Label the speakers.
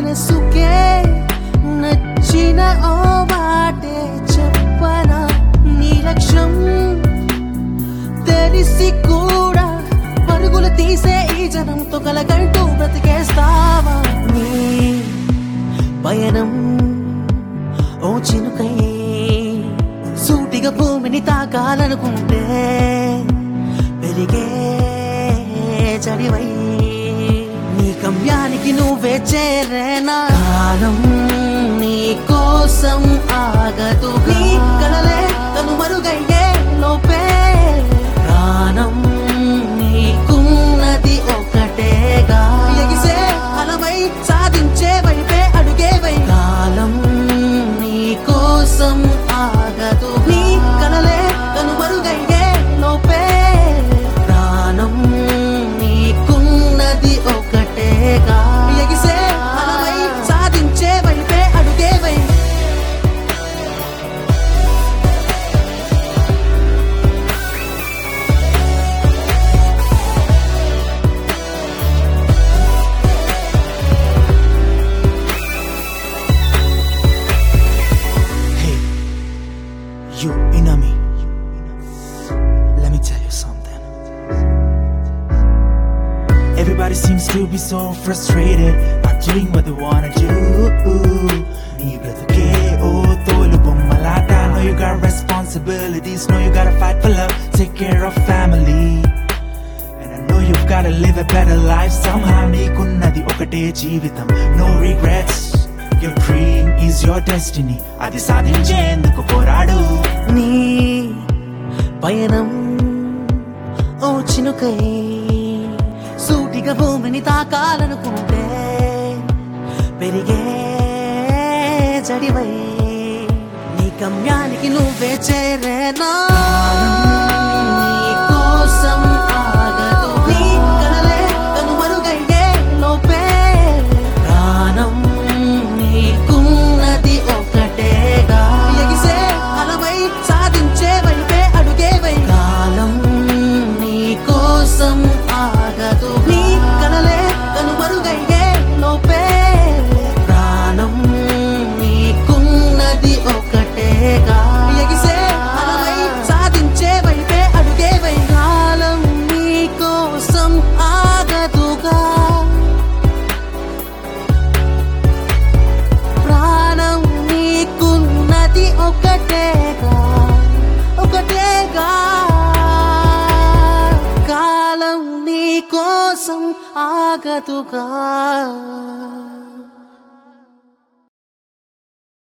Speaker 1: మనసుకే నచ్చిన ఓ మాటే చెప్పనా నీ లక్ష్యం తెలిసి కూడా పరుగులు తీసే ఈ జనంతో కలగంటూ బ్రతికేస్తావా నీ పయనం ఓ చినుకై సూటిగా భూమిని తాకాలనుకుంటే పెరిగే చడివై నీ గమ్యానికి నువ్వే చేరేనా కాలం నీ కోసం ఆగదు నీ కలలే కనుమరుగయ్యే లోపే ప్రాణం నీకున్నది ఒకటేగా ఎగిసే అలమై సాధించే వైపే అడుగేవై కాలం నీ కోసం ఆగదు నీ కలలే కనుమరుగయ్యే లోపే ప్రాణం నీకున్నది ఒకటేగా ఎగిసే అలమై సాధించే వైపే అడుగేవై
Speaker 2: You inner me. Let me tell you something. Everybody seems to be so frustrated, not doing what they wanna do. Nee bratuke oh tolu bommalata. Know you got responsibilities, know you gotta fight for love, take care of family. And I know you've gotta live a better life somehow. Neekunnadi okate jeevitam, no regrets. Your dream is your destiny. Adi sadhinchenduku poradu.
Speaker 1: నీ పయనం ఓ చినుకై సూటిగా భూమిని తాకాలనుకుంటే పెరిగే జడివై నీ గమ్యానికి నువ్వే చేరేనా నీ కోసం ఆగదు నీ కలలే కనుమరుగయ్యే లోపే ప్రాణం నీకున్నది ఒకటేగా ఎగిసే అలమై సాధించే వైపే అడుగేవై కాలం నీ కోసం ఆగదు నీ కలలే కనుమరుగయ్యే లోపే ప్రాణం నీకున్నది ఒకటేగా ఎగిసే అలమై సాధించే వైపే అడుగేవై కాలం నీ కోసం ఆగదుగా ప్రాణం నీకున్నది ఒకటేగా ఒకటేగా కాలం నీ కోసం ఆగదుగా